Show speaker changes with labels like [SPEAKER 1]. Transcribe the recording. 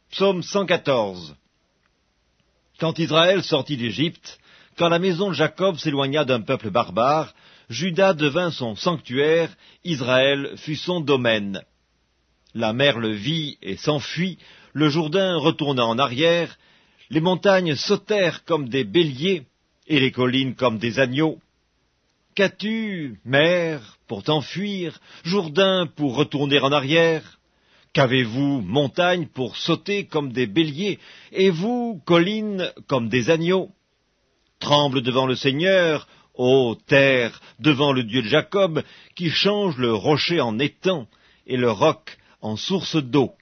[SPEAKER 1] Psaume 114. Quand Israël sortit d'Égypte, quand la maison de Jacob s'éloigna d'un peuple barbare, Juda devint son sanctuaire, Israël fut son domaine. La mer le vit et s'enfuit, le Jourdain retourna en arrière, les montagnes sautèrent comme des béliers, et les collines comme des agneaux. Qu'as-tu, mer, pour t'enfuir, Jourdain pour retourner en arrière? Qu'avez-vous, montagne, pour sauter comme des béliers, et vous, collines, comme des agneaux? Tremble devant le Seigneur, ô terre, devant le Dieu de Jacob, qui change le rocher en étang et le roc en source d'eau.